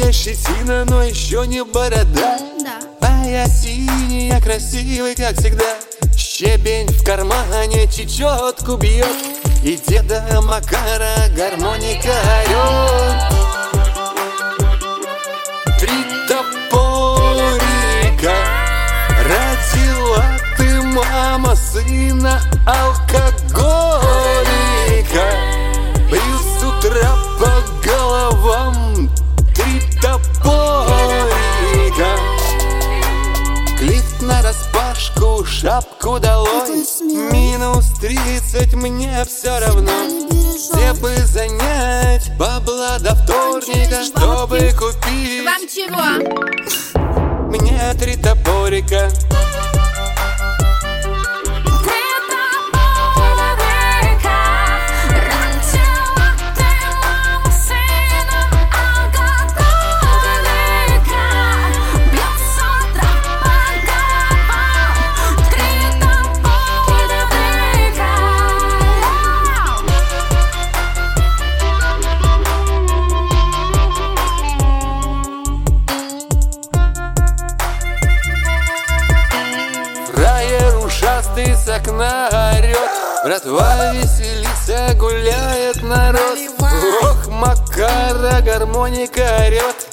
тебя щетина, но еще не борода. А я синий, я красивый, как всегда. Щебень в кармане чечетку бьет, и деда Макара гармоника орет. Три топорика родила ты, мама, сына алкоголика. Бью с утра по головам. Три топорика. Клип нараспашку, шапку долой. Минус 30, мне все равно. Все бы занять бабла до вторника, чтобы купить. Вам чего? Мне три топорика. Ушастый с окна орет, братва веселится, гуляет народ. Ох, Макара гармоника орет.